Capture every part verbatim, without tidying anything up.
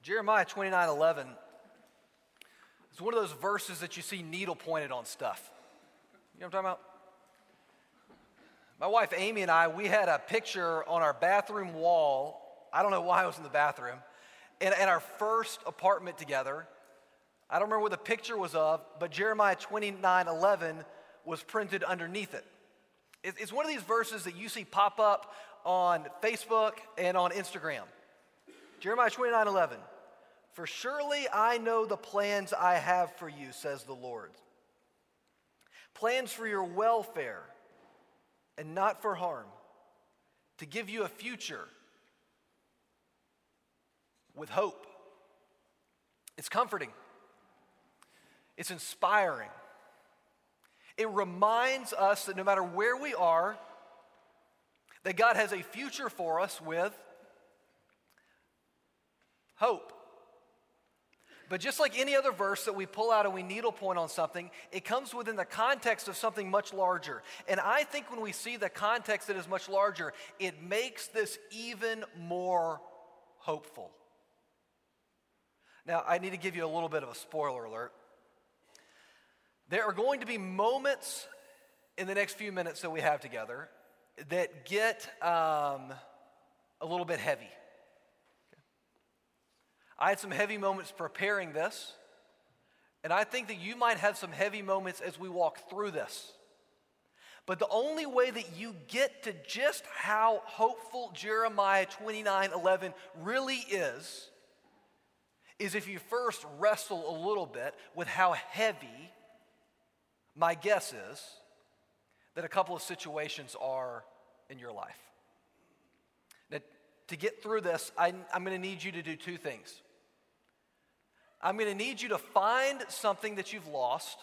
Jeremiah twenty-nine eleven is one of those verses that you see needle pointed on stuff. You know what I'm talking about? My wife Amy and I, we had a picture on our bathroom wall. I don't know why I was in the bathroom. In, in our first apartment together, I don't remember what the picture was of, but Jeremiah twenty-nine eleven was printed underneath it. it. It's one of these verses that you see pop up on Facebook and on Instagram. Jeremiah twenty-nine eleven. For surely I know the plans I have for you, says the Lord. Plans for your welfare and not for harm, to give you a future with hope. It's comforting. It's inspiring. It reminds us that no matter where we are, that God has a future for us with hope. But just like any other verse that we pull out and we needlepoint on something, it comes within the context of something much larger. And I think when we see the context that is much larger, it makes this even more hopeful. Now, I need to give you a little bit of a spoiler alert. There are going to be moments in the next few minutes that we have together that get um, a little bit heavy. I had some heavy moments preparing this, and I think that you might have some heavy moments as we walk through this. But the only way that you get to just how hopeful Jeremiah twenty-nine eleven really is, is if you first wrestle a little bit with how heavy, my guess is, that a couple of situations are in your life. Now, to get through this, I, I'm going to need you to do two things. I'm going to need you to find something that you've lost,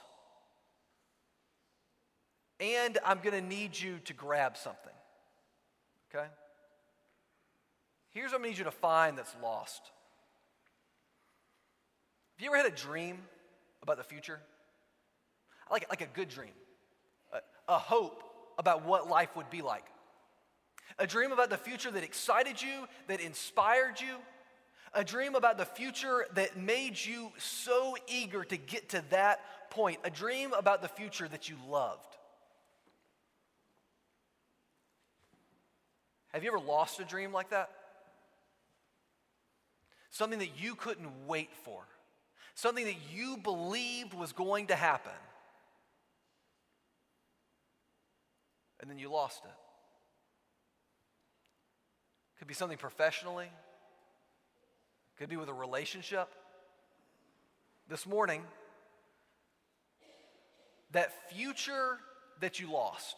and I'm going to need you to grab something, okay? Here's what I need you to find that's lost. Have you ever had a dream about the future? Like, like a good dream, a, a hope about what life would be like. A dream about the future that excited you, that inspired you. A dream about the future that made you so eager to get to that point. A dream about the future that you loved. Have you ever lost a dream like that? Something that you couldn't wait for. Something that you believed was going to happen. And then you lost it. Could be something professionally. Could be with a relationship. This morning, that future that you lost,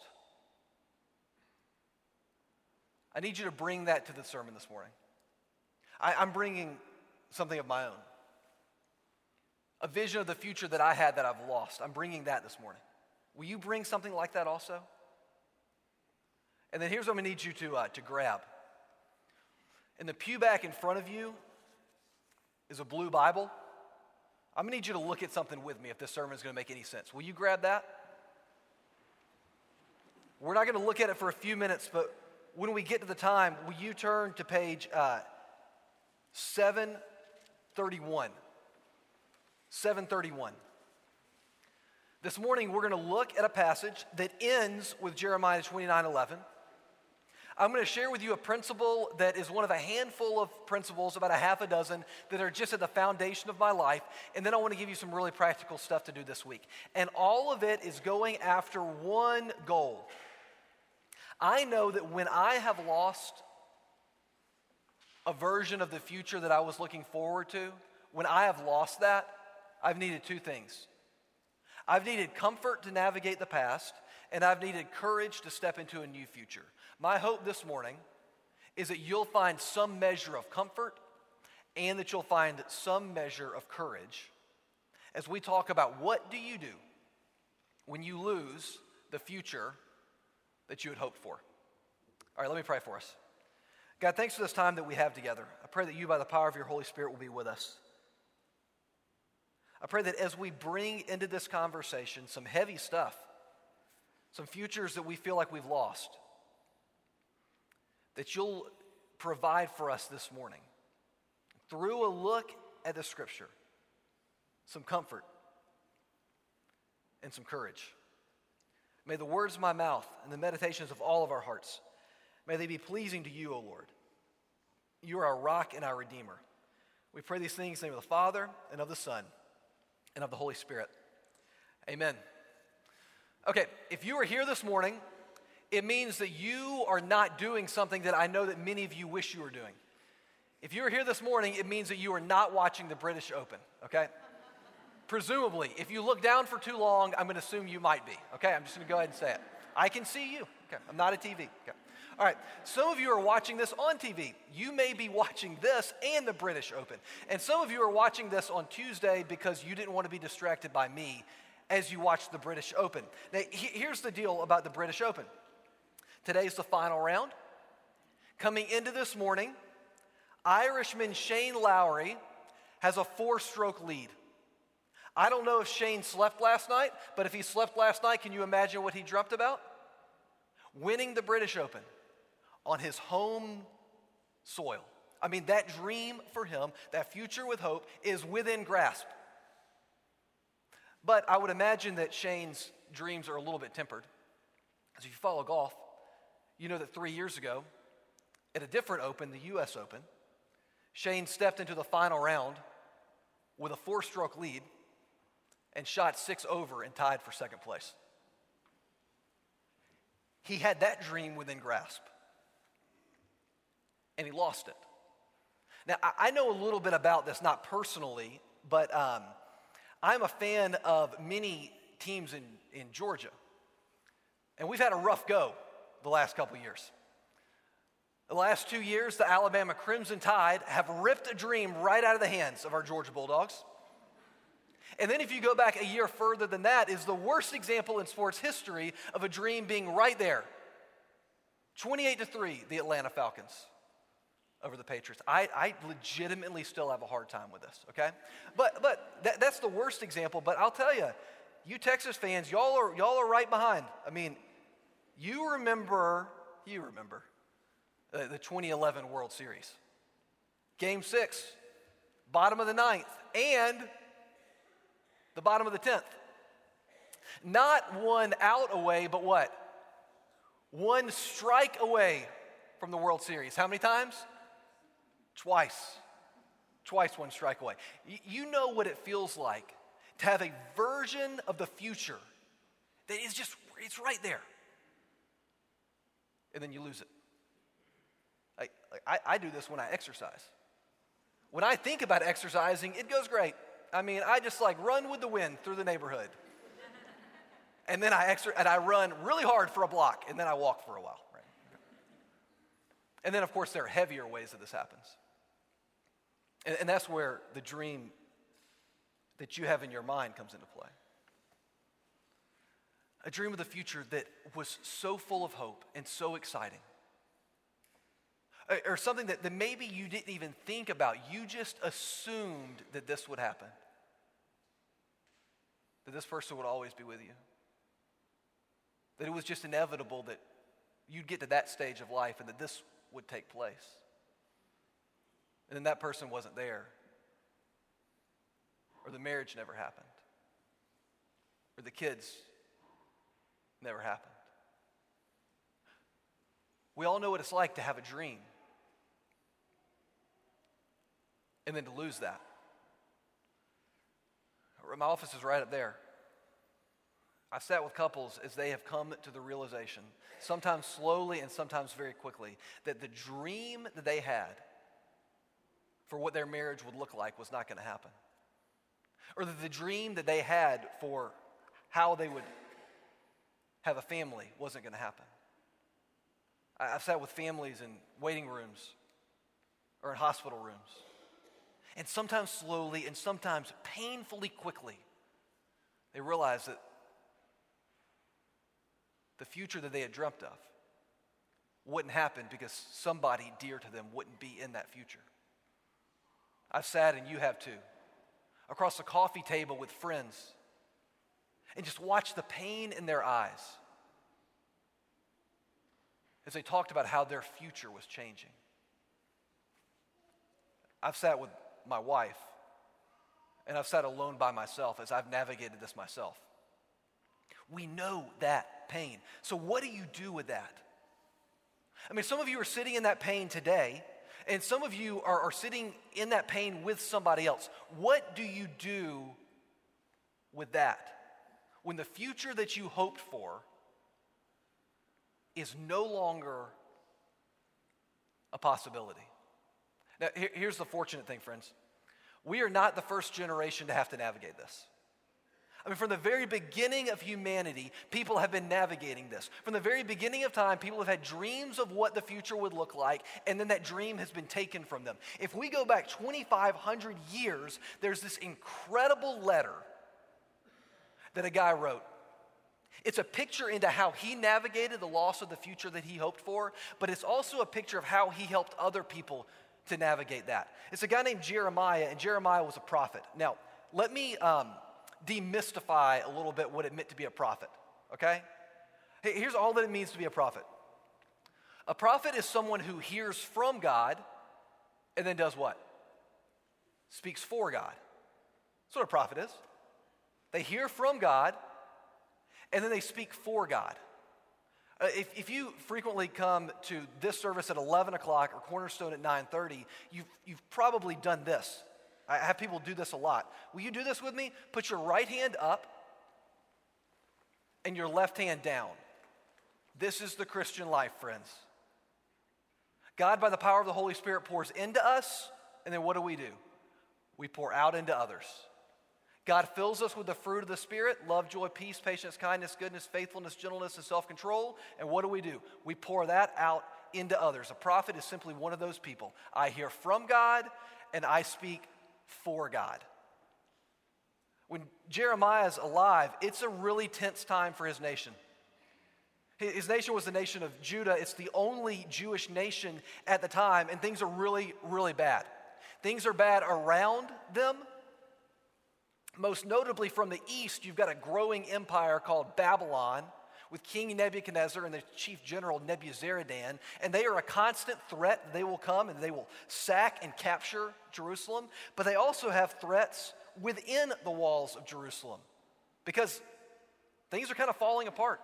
I need you to bring that to the sermon this morning. I, I'm bringing something of my own. A vision of the future that I had that I've lost. I'm bringing that this morning. Will you bring something like that also? And then here's what I'm going to need you to, uh, to grab. In the pew back in front of you is a blue Bible. I'm going to need you to look at something with me if this sermon is going to make any sense. Will you grab that? We're not going to look at it for a few minutes, but when we get to the time, will you turn to page uh, seven thirty-one? seven thirty-one. This morning, we're going to look at a passage that ends with Jeremiah twenty-nine eleven. I'm going to share with you a principle that is one of a handful of principles, about a half a dozen, that are just at the foundation of my life. And then I want to give you some really practical stuff to do this week. And all of it is going after one goal. I know that when I have lost a version of the future that I was looking forward to, when I have lost that, I've needed two things. I've needed comfort to navigate the past, and I've needed courage to step into a new future. My hope this morning is that you'll find some measure of comfort and that you'll find some measure of courage as we talk about what do you do when you lose the future that you had hoped for. All right, let me pray for us. God, thanks for this time that we have together. I pray that you, by the power of your Holy Spirit, will be with us. I pray that as we bring into this conversation some heavy stuff, some futures that we feel like we've lost, that you'll provide for us this morning through a look at the scripture, some comfort and some courage. May the words of my mouth and the meditations of all of our hearts, may they be pleasing to you, O Lord. You are our rock and our redeemer. We pray these things in the name of the Father and of the Son and of the Holy Spirit. Amen. Okay, if you are here this morning, it means that you are not doing something that I know that many of you wish you were doing. If you're here this morning, it means that you are not watching the British Open, okay? Presumably, if you look down for too long, I'm going to assume you might be, okay? I'm just going to go ahead and say it. I can see you, okay? I'm not a T V, okay? All right, some of you are watching this on T V. You may be watching this and the British Open. And some of you are watching this on Tuesday because you didn't want to be distracted by me as you watch the British Open. Now, he- here's the deal about the British Open. Today's the final round. Coming into this morning, Irishman Shane Lowry has a four-stroke lead. I don't know if Shane slept last night, but if he slept last night, can you imagine what he dreamt about? Winning the British Open on his home soil. I mean, that dream for him, that future with hope, is within grasp. But I would imagine that Shane's dreams are a little bit tempered. As if you follow golf, you know that three years ago, at a different Open, the U S Open, Shane stepped into the final round with a four-stroke lead and shot six over and tied for second place. He had that dream within grasp, and he lost it. Now, I know a little bit about this, not personally, but um, I'm a fan of many teams in, in Georgia, and we've had a rough go the last couple years. The last two years, the Alabama Crimson Tide have ripped a dream right out of the hands of our Georgia Bulldogs. And then if you go back a year further than that, is the worst example in sports history of a dream being right there. twenty-eight to three, the Atlanta Falcons over the Patriots. I, I legitimately still have a hard time with this, okay? But but that, that's the worst example, but I'll tell you, you Texas fans, y'all are, y'all are right behind. I mean, you remember, you remember, Uh, the twenty eleven World Series. Game six, bottom of the ninth, and the bottom of the tenth. Not one out away, but what? One strike away from the World Series. How many times? Twice. Twice one strike away. Y- you know what it feels like to have a version of the future that is just, it's right there. And then you lose it. I, I, I do this when I exercise. When I think about exercising, it goes great. I mean, I just like run with the wind through the neighborhood. And then I exer- and I run really hard for a block, and then I walk for a while. Right? And then, of course, there are heavier ways that this happens. And, and that's where the dream that you have in your mind comes into play. A dream of the future that was so full of hope and so exciting. Or something that, that maybe you didn't even think about. You just assumed that this would happen. That this person would always be with you. That it was just inevitable that you'd get to that stage of life and that this would take place. And then that person wasn't there. Or the marriage never happened. Or the kids never happened. We all know what it's like to have a dream and then to lose that. My office is right up there. I sat with couples as they have come to the realization, sometimes slowly and sometimes very quickly, that the dream that they had for what their marriage would look like was not going to happen. Or that the dream that they had for how they would have a family wasn't going to happen. I've sat with families in waiting rooms or in hospital rooms. And sometimes slowly and sometimes painfully quickly, they realize that the future that they had dreamt of wouldn't happen because somebody dear to them wouldn't be in that future. I've sat, and you have too, across a coffee table with friends and just watched the pain in their eyes as they talked about how their future was changing. I've sat with my wife, and I've sat alone by myself as I've navigated this myself. We know that pain. So what do you do with that? I mean, some of you are sitting in that pain today, and some of you are, are sitting in that pain with somebody else. What do you do with that when the future that you hoped for is no longer a possibility? Now, here, here's the fortunate thing, friends. We are not the first generation to have to navigate this. I mean, from the very beginning of humanity, people have been navigating this. From the very beginning of time, people have had dreams of what the future would look like, and then that dream has been taken from them. If we go back twenty-five hundred years, there's this incredible letter that a guy wrote. It's a picture into how he navigated the loss of the future that he hoped for, but it's also a picture of how he helped other people to navigate that. It's a guy named Jeremiah, and Jeremiah was a prophet. Now, let me um, demystify a little bit what it meant to be a prophet, okay? Hey, here's all that it means to be a prophet. A prophet is someone who hears from God and then does what? Speaks for God. That's what a prophet is. They hear from God and then they speak for God. Uh, if, if you frequently come to this service at eleven o'clock or Cornerstone at nine thirty, you've, you've probably done this. I have people do this a lot. Will you do this with me? Put your right hand up and your left hand down. This is the Christian life, friends. God, by the power of the Holy Spirit, pours into us, and then what do we do? We pour out into others. God fills us with the fruit of the Spirit, love, joy, peace, patience, kindness, goodness, faithfulness, gentleness, and self-control. And what do we do? We pour that out into others. A prophet is simply one of those people. I hear from God, and I speak for God. When Jeremiah is alive, it's a really tense time for his nation. His nation was the nation of Judah. It's the only Jewish nation at the time, and things are really, really bad. Things are bad around them. Most notably from the east, you've got a growing empire called Babylon with King Nebuchadnezzar and the chief general Nebuzaradan, and they are a constant threat. They will come and they will sack and capture Jerusalem, but they also have threats within the walls of Jerusalem because things are kind of falling apart.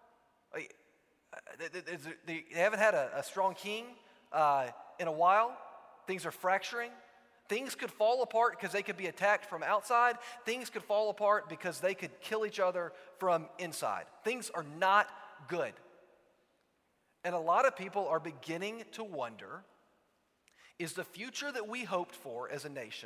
They haven't had a, a strong king uh, in a while. Things are fracturing. Things could fall apart because they could be attacked from outside. Things could fall apart because they could kill each other from inside. Things are not good. And a lot of people are beginning to wonder, is the future that we hoped for as a nation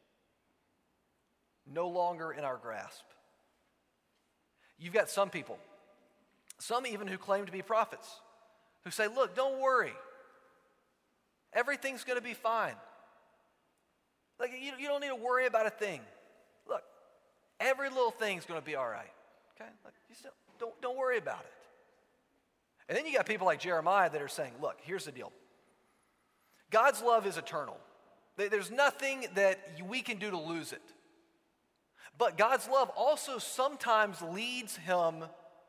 no longer in our grasp? You've got some people, some even who claim to be prophets, who say, look, don't worry. Everything's going to be fine. Like, you, you don't need to worry about a thing. Look, every little thing's going to be all right. Okay? Like, you still, don't, don't worry about it. And then you got people like Jeremiah that are saying, look, here's the deal. God's love is eternal. There's nothing that we can do to lose it. But God's love also sometimes leads him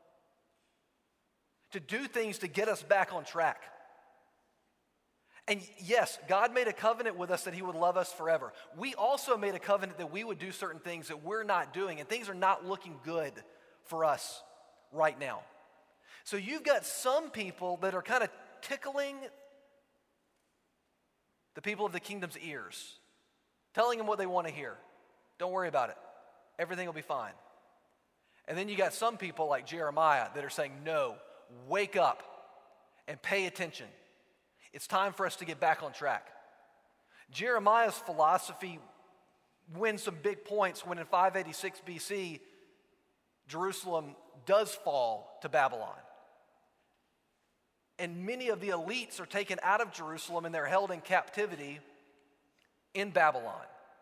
to do things to get us back on track. And yes, God made a covenant with us that he would love us forever. We also made a covenant that we would do certain things that we're not doing, and things are not looking good for us right now. So you've got some people that are kind of tickling the people of the kingdom's ears, telling them what they want to hear. Don't worry about it. Everything will be fine. And then you got some people like Jeremiah that are saying, no, wake up and pay attention. It's time for us to get back on track. Jeremiah's philosophy wins some big points when in five eighty-six B C, Jerusalem does fall to Babylon. And many of the elites are taken out of Jerusalem and they're held in captivity in Babylon.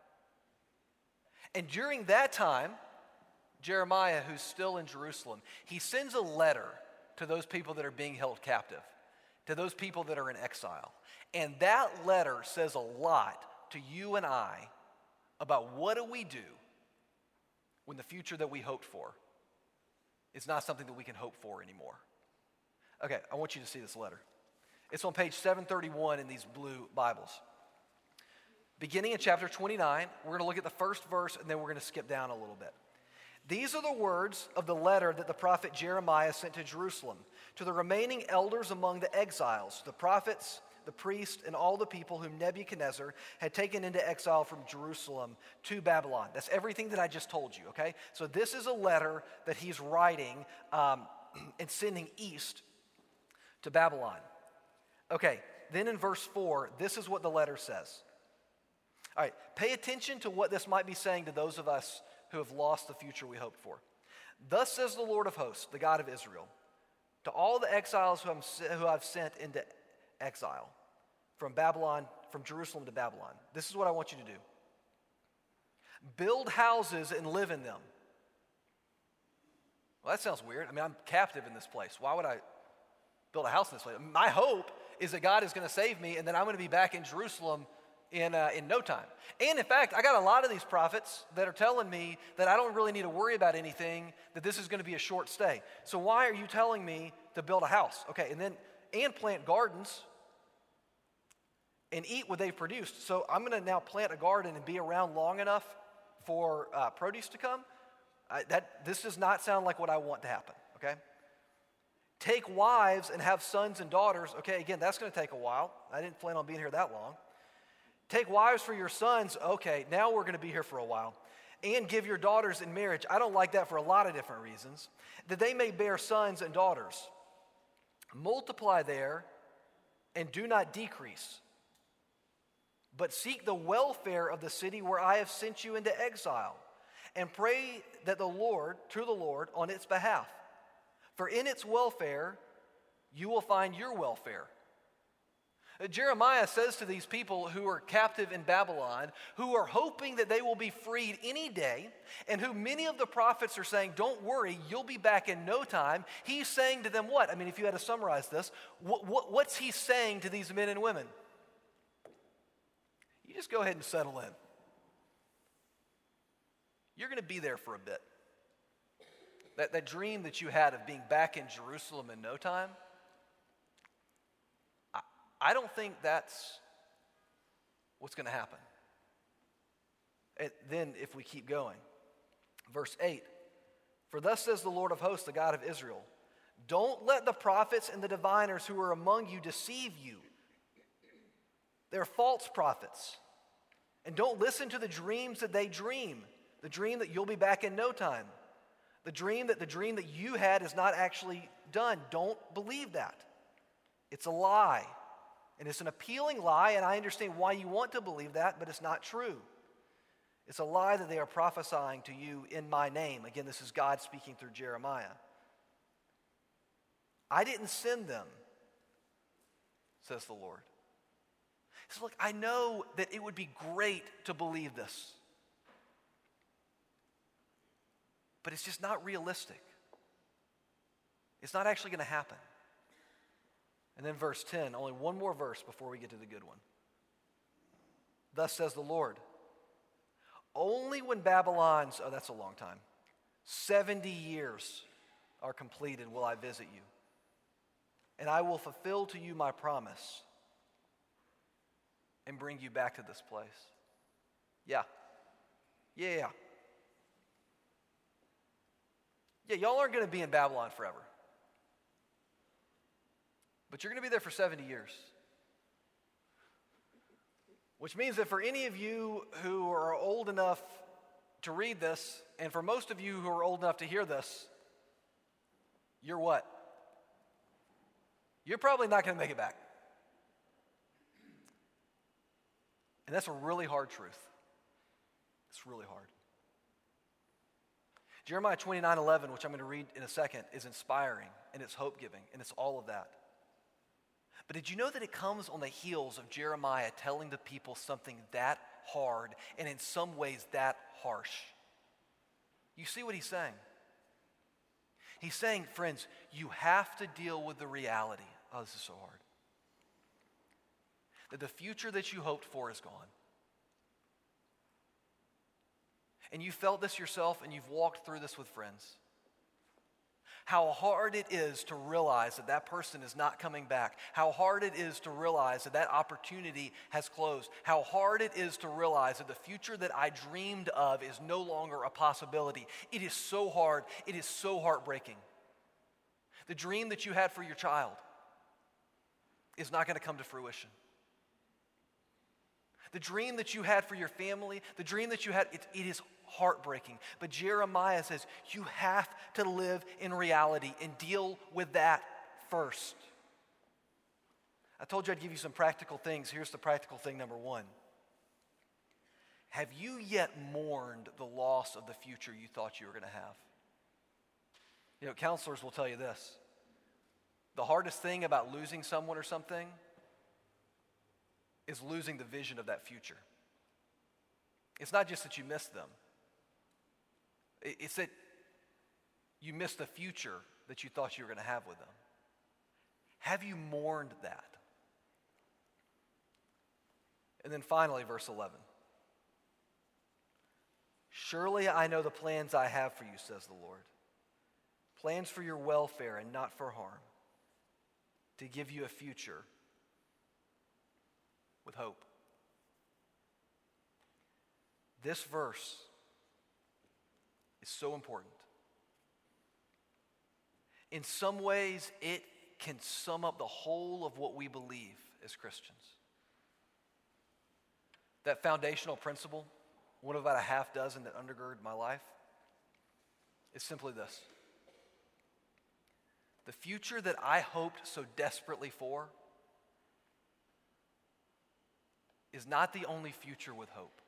And during that time, Jeremiah, who's still in Jerusalem, he sends a letter to those people that are being held captive, to those people that are in exile. And that letter says a lot to you and I about what do we do when the future that we hoped for is not something that we can hope for anymore. Okay, I want you to see this letter. It's on page seven thirty-one in these blue Bibles. beginning in chapter twenty-nine. We're going to look at the first verse, and then we're going to skip down a little bit. These are the words of the letter that the prophet Jeremiah sent to Jerusalem, to the remaining elders among the exiles, the prophets, the priests, and all the people whom Nebuchadnezzar had taken into exile from Jerusalem to Babylon. That's everything that I just told you, okay? So this is a letter that he's writing um, and sending east to Babylon. Okay, then in verse four, this is what the letter says. All right, pay attention to what this might be saying to those of us who have lost the future we hoped for. Thus says the Lord of hosts, the God of Israel, to all the exiles who, I'm, who I've sent into exile from Babylon, from Jerusalem to Babylon. This is what I want you to do. Build houses and live in them. Well, that sounds weird. I mean, I'm captive in this place. Why would I build a house in this place? My hope is that God is going to save me and then I'm going to be back in Jerusalem in uh, in no time. And in fact, I got a lot of these prophets that are telling me that I don't really need to worry about anything, that this is going to be a short stay. So why are you telling me to build a house? Okay, and then, and plant gardens and eat what they've produced. So I'm going to now plant a garden and be around long enough for uh, produce to come. I, that this does not sound like what I want to happen, okay? Take wives and have sons and daughters. Okay, again, that's going to take a while. I didn't plan on being here that long. Take wives for your sons. Okay, now we're going to be here for a while. And give your daughters in marriage. I don't like that for a lot of different reasons. That they may bear sons and daughters. Multiply there and do not decrease. But seek the welfare of the city where I have sent you into exile. And pray that the Lord, to the Lord, on its behalf. For in its welfare, you will find your welfare. Jeremiah says to these people who are captive in Babylon, who are hoping that they will be freed any day, and who many of the prophets are saying, don't worry, you'll be back in no time. He's saying to them what? I mean, if you had to summarize this, what, what, what's he saying to these men and women? You just go ahead and settle in. You're going to be there for a bit. That, that dream that you had of being back in Jerusalem in no time, I, I don't think that's what's going to happen. And then if we keep going, verse eight, for thus says the Lord of hosts, the God of Israel, don't let the prophets and the diviners who are among you deceive you. They're false prophets. And don't listen to the dreams that they dream, the dream that you'll be back in no time. The dream that the dream that you had is not actually done. Don't believe that. It's a lie. And it's an appealing lie, and I understand why you want to believe that, but it's not true. It's a lie that they are prophesying to you in my name. Again, this is God speaking through Jeremiah. I didn't send them, says the Lord. He says, look, I know that it would be great to believe this. But it's just not realistic. It's not actually going to happen. And then verse ten, only one more verse before we get to the good one. Thus says the Lord, only when Babylon's, oh, that's a long time, seventy years are completed will I visit you. And I will fulfill to you my promise and bring you back to this place. Yeah. Yeah, yeah. Yeah, y'all aren't going to be in Babylon forever. But you're going to be there for seventy years. Which means that for any of you who are old enough to read this, and for most of you who are old enough to hear this, you're what? You're probably not going to make it back. And that's a really hard truth. It's really hard. Jeremiah twenty-nine eleven, which I'm going to read in a second, is inspiring, and it's hope-giving, and it's all of that. But did you know that it comes on the heels of Jeremiah telling the people something that hard and in some ways that harsh? You see what he's saying? He's saying, friends, you have to deal with the reality. Oh, this is so hard. That the future that you hoped for is gone. And you felt this yourself, and you've walked through this with friends. How hard it is to realize that that person is not coming back. How hard it is to realize that that opportunity has closed. How hard it is to realize that the future that I dreamed of is no longer a possibility. It is so hard. It is so heartbreaking. The dream that you had for your child is not going to come to fruition. The dream that you had for your family, the dream that you had, it, it is heartbreaking. But Jeremiah says you have to live in reality and deal with that first. I told you I'd give you some practical things. Here's the practical thing number one. Have you yet mourned the loss of the future you thought you were going to have? You know, counselors will tell you this. The hardest thing about losing someone or something is losing the vision of that future. It's not just that you miss them. It's that you miss the future that you thought you were going to have with them. Have you mourned that? And then finally, verse eleven. Surely I know the plans I have for you, says the Lord. Plans for your welfare and not for harm, to give you a future with hope. This verse is so important. In some ways, it can sum up the whole of what we believe as Christians. That foundational principle, one of about a half dozen that undergird my life, is simply this. The future that I hoped so desperately for is not the only future with hope.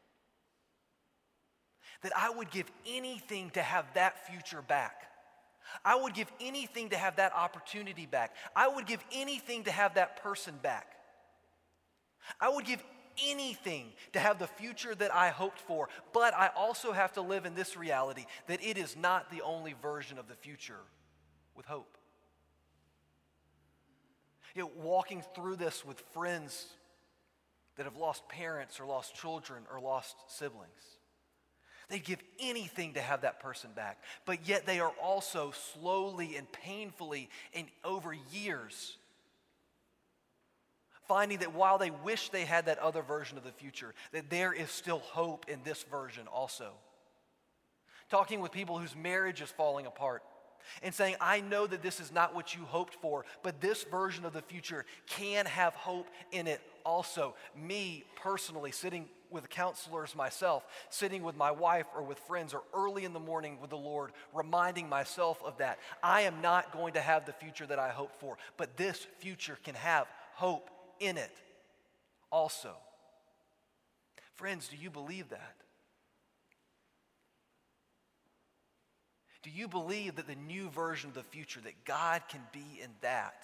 That I would give anything to have that future back. I would give anything to have that opportunity back. I would give anything to have that person back. I would give anything to have the future that I hoped for, but I also have to live in this reality that it is not the only version of the future with hope. You know, walking through this with friends that have lost parents or lost children or lost siblings. They'd give anything to have that person back, but yet they are also slowly and painfully and over years finding that while they wish they had that other version of the future, that there is still hope in this version also. Talking with people whose marriage is falling apart and saying, I know that this is not what you hoped for, but this version of the future can have hope in it also. Me, personally, sitting with counselors myself, sitting with my wife or with friends or early in the morning with the Lord, reminding myself of that. I am not going to have the future that I hoped for, but this future can have hope in it also. Friends, do you believe that? Do you believe that the new version of the future, that God can be in that?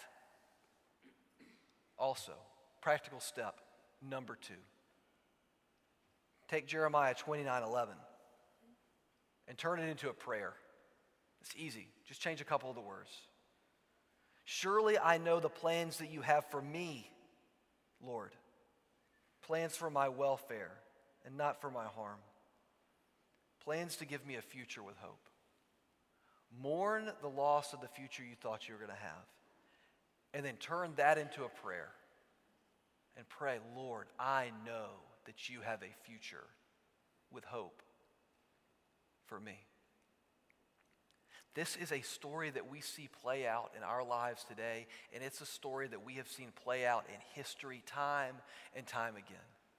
Also, practical step number two. Take Jeremiah twenty-nine eleven and turn it into a prayer. It's easy. Just change a couple of the words. Surely I know the plans that you have for me, Lord. Plans for my welfare and not for my harm. Plans to give me a future with hope. Mourn the loss of the future you thought you were going to have. And then turn that into a prayer. And pray, Lord, I know that you have a future with hope for me. This is a story that we see play out in our lives today, and it's a story that we have seen play out in history time and time again.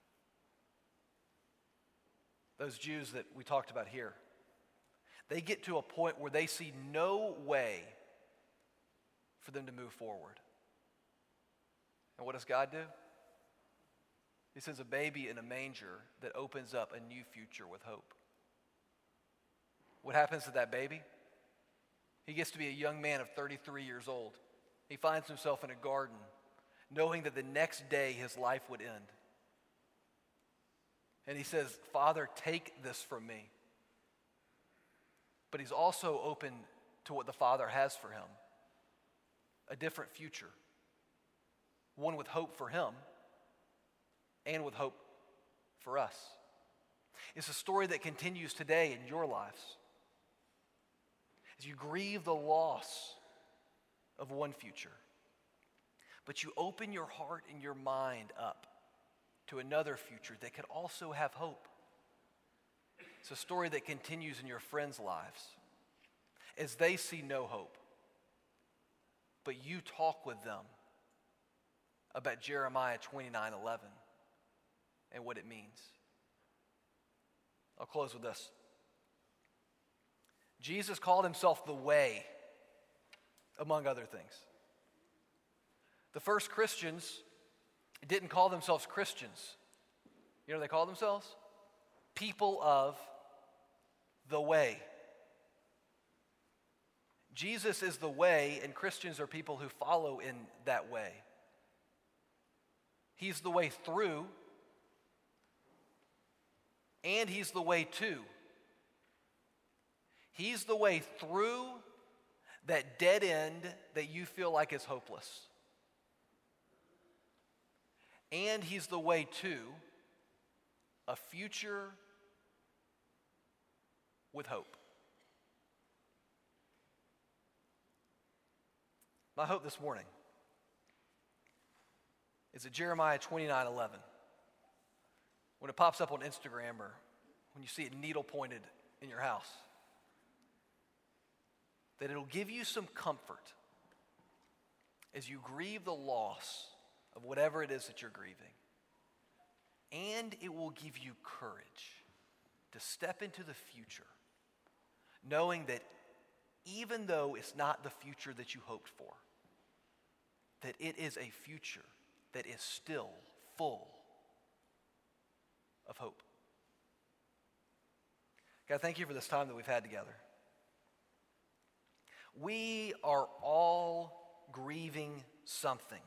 Those Jews that we talked about here, they get to a point where they see no way for them to move forward. And what does God do? He sends a baby in a manger that opens up a new future with hope. What happens to that baby? He gets to be a young man of thirty-three years old. He finds himself in a garden, knowing that the next day his life would end. And he says, Father, take this from me. But he's also open to what the Father has for him. A different future. One with hope for him and with hope for us. It's a story that continues today in your lives. as you grieve the loss of one future, but you open your heart and your mind up to another future that could also have hope. It's a story that continues in your friends' lives as they see no hope, but you talk with them about Jeremiah twenty-nine eleven and what it means. I'll close with this. Jesus called himself the way, among other things. The first Christians didn't call themselves Christians. You know what they called themselves? People of the way. Jesus is the way, and Christians are people who follow in that way. He's the way through, and he's the way to. He's the way through that dead end that you feel like is hopeless. And he's the way to a future with hope. My hope this morning is that Jeremiah twenty-nine eleven, when it pops up on Instagram or when you see it needle pointed in your house, that it'll give you some comfort as you grieve the loss of whatever it is that you're grieving. And it will give you courage to step into the future, knowing that even though it's not the future that you hoped for, that it is a future that is still full of hope. God, thank you for this time that we've had together. We are all grieving something.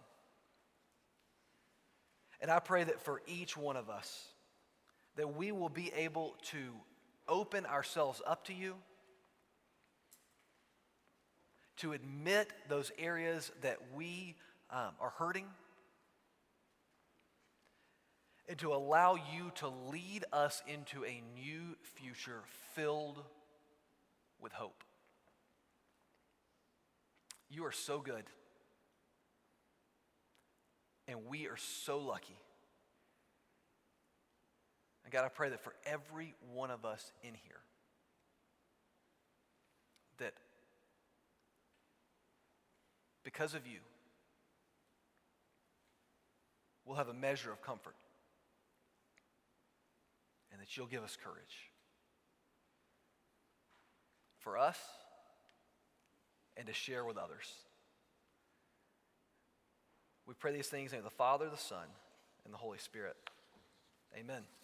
And I pray that for each one of us, that we will be able to open ourselves up to you, to admit those areas that we um, are hurting, and to allow you to lead us into a new future filled with hope. You are so good. And we are so lucky. And God, I pray that for every one of us in here, that because of you, we'll have a measure of comfort. And that you'll give us courage. For us and to share with others. We pray these things in the name of the Father, the Son, and the Holy Spirit. Amen.